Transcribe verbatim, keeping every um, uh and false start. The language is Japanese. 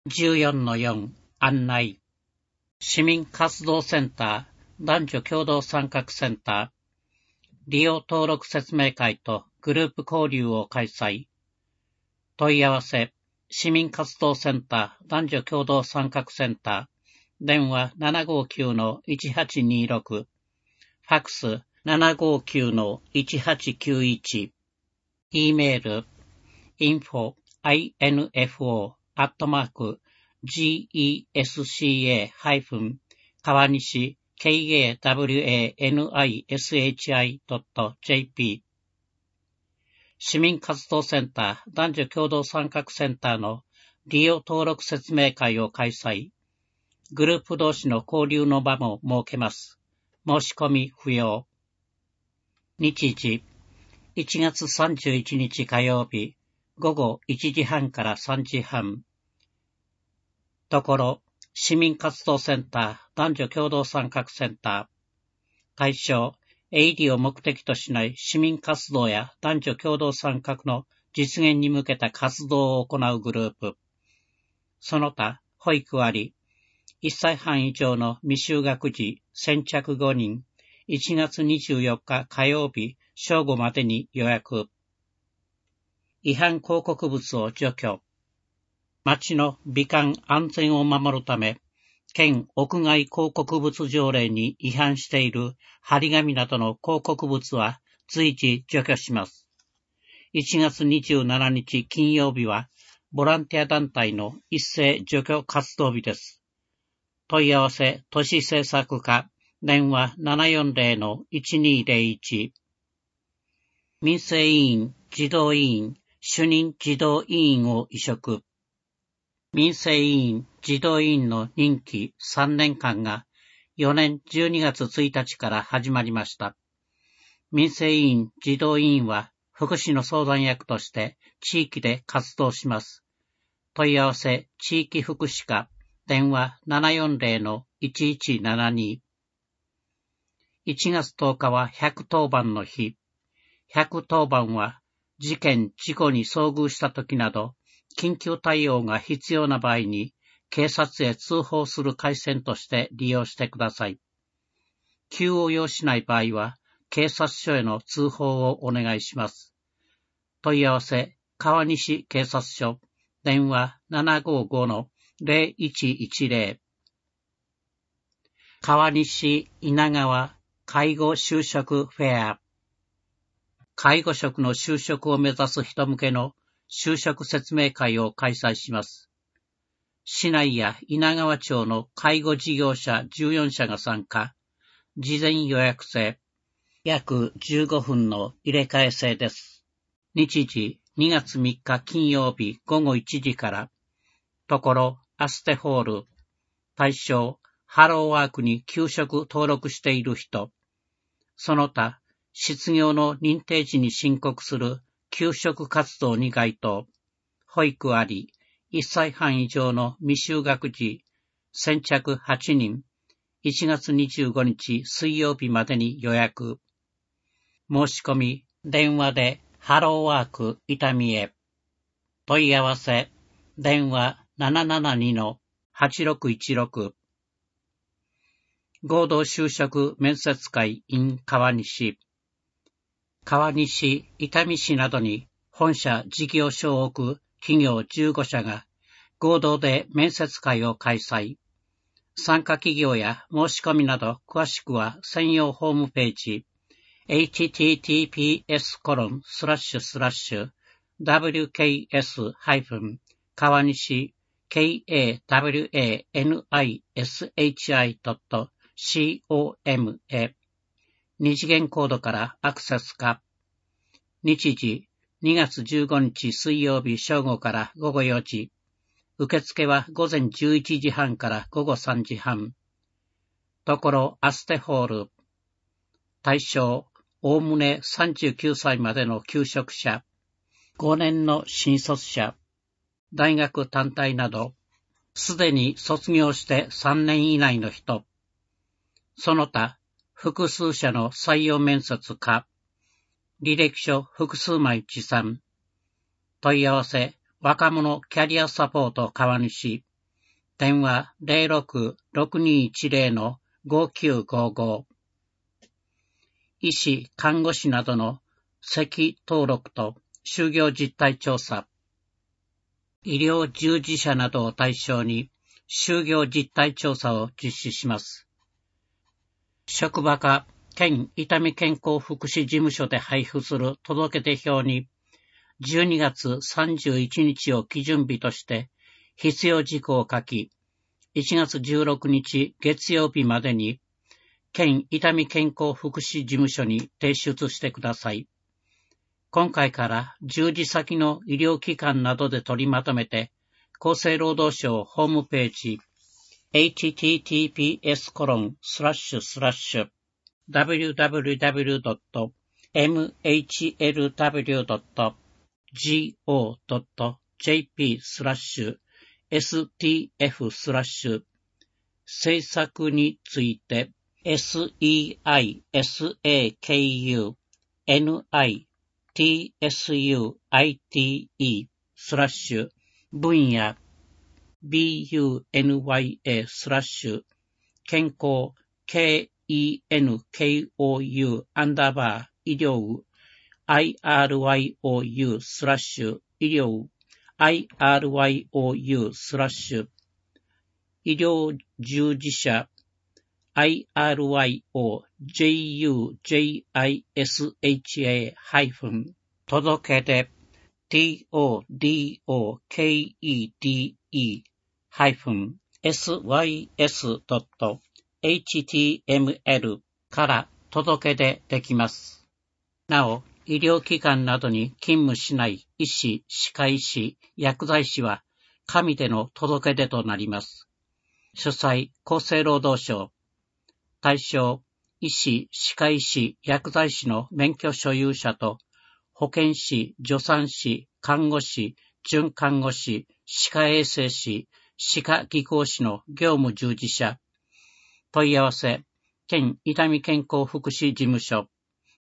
じゅうよんのよん 案内。市民活動センター男女共同参画センター利用登録説明会とグループ交流を開催。問い合わせ市民活動センター男女共同参画センター電話 ななごきゅうのいちはちにろく ファックス ななごきゅうのいちはちきゅういち E メール インフォ アットマーク ジーイーエスシーエー 川西 ケーエーダブリューエーエヌアイエスエイチアイドットジェーピー 市民活動センター男女共同参画センターの利用登録説明会を開催。グループ同士の交流の場も設けます。申し込み不要。日時いちがつさんじゅういちにち火曜日午後いちじはんからさんじはん。ところ市民活動センター男女共同参画センター対象営利を目的としない市民活動や男女共同参画の実現に向けた活動を行うグループ。その他保育ありいっさいはん以上の未就学児先着ごにんいちがつにじゅうよっか火曜日正午までに予約。違反広告物を除去。町の美観安全を守るため、県屋外広告物条例に違反している張り紙などの広告物は随時除去します。いちがつにじゅうしちにち金曜日は、ボランティア団体の一斉除去活動日です。問い合わせ都市政策課電話 ななよんぜろのいちにぜろいち 民生委員児童委員主任児童委員を委嘱。民生委員児童委員の任期さんねんかんがよねんじゅうにがつついたちから始まりました。民生委員児童委員は福祉の相談役として地域で活動します。問い合わせ地域福祉課電話 ななよんぜろのいちいちななに。いちがつとおかはひゃくとおばんの日。ひゃくとおばんは事件・事故に遭遇したときなど緊急対応が必要な場合に警察へ通報する回線として利用してください。急を要しない場合は警察署への通報をお願いします。問い合わせ川西警察署電話 ななごごのぜろいちいちぜろ。川西稲川介護就職フェア。介護職の就職を目指す人向けの就職説明会を開催します。市内や稲川町の介護事業者じゅうよんしゃが参加。事前予約制。約じゅうごふんの入れ替え制です。日時にがつみっか金曜日午後いちじから。ところアステホール。対象ハローワークに休職登録している人。その他失業の認定時に申告する休職活動に該当。保育あり、いっさいはん以上の未就学児、先着はちにん、いちがつにじゅうごにち水曜日までに予約。申し込み、電話でハローワーク伊丹へ。問い合わせ、電話 ななななにのはちろくいちろく。合同就職面接会 in 川西。川西、伊丹市などに本社事業所を置く企業じゅうごしゃが合同で面接会を開催。参加企業や申し込みなど詳しくは専用ホームページ エイチティーティーピーエスコロンスラッシュスラッシュダブリューケーエス川西 ケーエーダブリューエーエヌアイエスエイチアイドットコム へ二次元コードからアクセスか。日時にがつじゅうごにち水曜日正午からごごよじ。受付は午前じゅういちじはんからごごさんじはん。ところアステホール。対象おおむねさんじゅうきゅうさいまでの求職者。ごねんの新卒者。大学単体など。すでに卒業してさんねん以内の人。その他複数社の採用面接か、履歴書複数枚持参。問い合わせ、若者キャリアサポート川西電話 ゼロろく ろくにいちゼロ のごきゅうごご。医師、看護師などの籍登録と就業実態調査。医療従事者などを対象に就業実態調査を実施します。職場か県伊丹健康福祉事務所で配布する届出表にじゅうにがつさんじゅういちにちを基準日として必要事項を書き、いちがつじゅうろくにち月曜日までに県伊丹健康福祉事務所に提出してください。今回から従事先の医療機関などで取りまとめて、厚生労働省ホームページ エイチティーティーピーエスコロンスラッシュスラッシュダブリューダブリューダブリュードットエムエイチエルダブリュードットジーオードットジェーピースラッシュエスティーエフスラッシュ政策について セイサク ティーエスユーアイティー スラッシュ分野 ビーユーエヌワイエー スラッシュ健康 ケーイーエヌケーオーユー アンダーバー医療 アイアールワイオーユー スラッシュ医療 アイアールワイオーユー スラッシュ医療従事者 アイアールワイオー ジェイユージェイアイエスエイチエー ハイフン届け出 ティーオーディーオーケーイーディーイー ハイフン エスワイエスドットエイチティーエムエル から届け出できます。なお、医療機関などに勤務しない医師、歯科医師、薬剤師は紙での届け出となります。主催、厚生労働省。対象、医師、歯科医師、薬剤師の免許所有者と、保健師、助産師、看護師、准看護師、歯科衛生士、歯科技工士の業務従事者。問い合わせ、県伊丹健康福祉事務所。